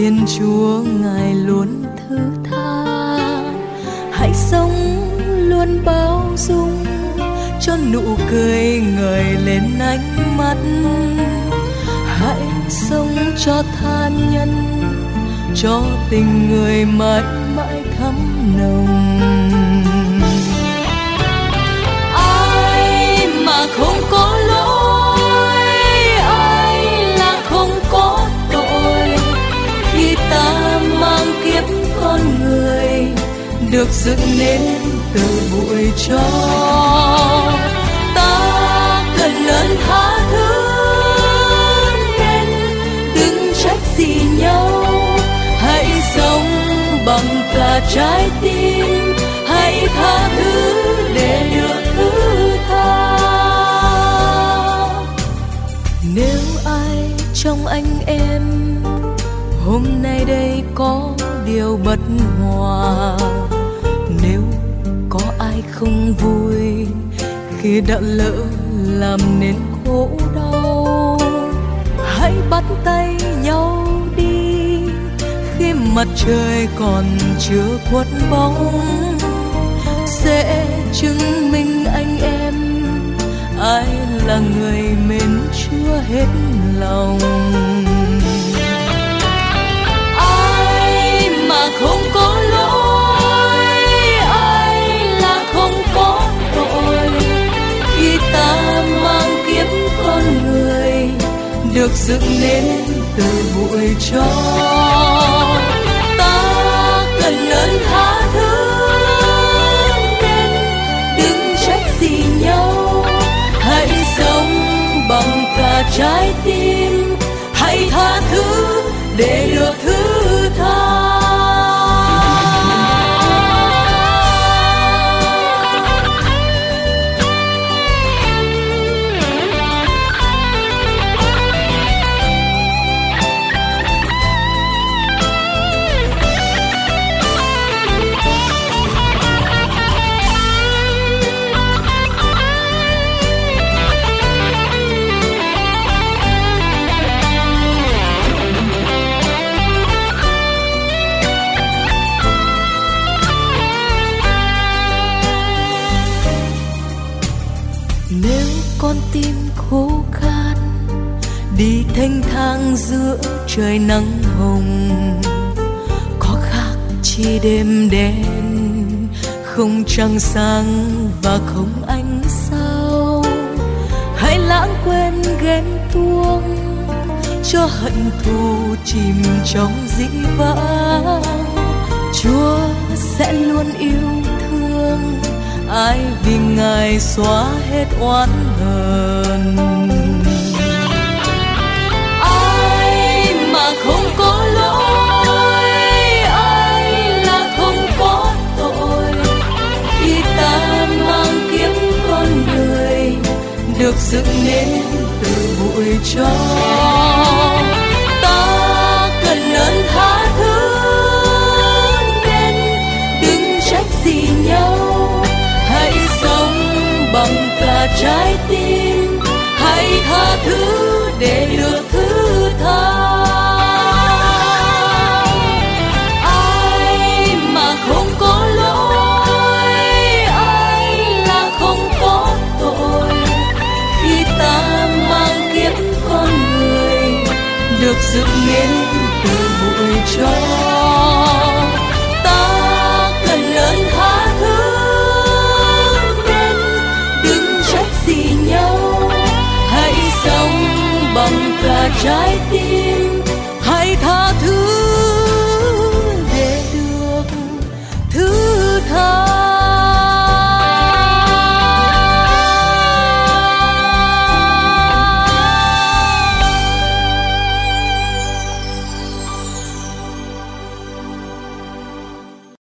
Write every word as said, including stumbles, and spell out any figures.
Thiên Chúa Ngài luôn thứ tha, hãy sống luôn bao dung, cho nụ cười ngời lên ánh mắt. Hãy sống cho tha nhân, cho tình người mãi mãi thắm nồng. Ai mà không có lỗi, ai là không có tội, khi ta mang kiếp con người được dựng nên từ bụi tro. Ta cần ơn tha thứ nên đừng trách gì nhau. Hãy sống bằng cả trái tim, hãy tha thứ để được thứ tha. Nếu ai trong anh em hôm nay đây có điều bất hòa, nếu có ai không vui khi đã lỡ làm nên khổ đau, hãy bắt tay nhau đi khi mặt trời còn chưa khuất bóng. Sẽ chứng minh anh em ai là người mến Chúa hết lòng. Ai mà không có lỗi, ai là không có tội, khi ta mang kiếp con người được dựng nên từ bụi tro. Ta cần ơn tha thứ nên đừng trách gì nhau. Hãy sống bằng cả trái tim, hãy tha thứ để được thứ tha. Nếu con tim khô khan đi thênh thang giữa trời nắng hồng, có khác chi đêm đen, không trăng sáng và không ánh sao. Hãy lãng quên ghen tuông, cho hận thù chìm trong dĩ vãng. Chúa sẽ luôn yêu thương ai vì Ngài xóa hết oán hờn. Ai mà không có lỗi, ai là không có tội, khi ta mang kiếp con người được dựng nên từ bụi tro. Ta cần ơn tha thứ nên đừng trách gì nhau. Hãy sống bằng cả trái tim, hãy tha thứ để được thứ tha. Ai mà không có lỗi, ai là không có tội, khi ta mang kiếp con người được dựng nên từ bụi tro. Ta cần ơn tha thứ nhau. Hãy sống bằng cả trái tim,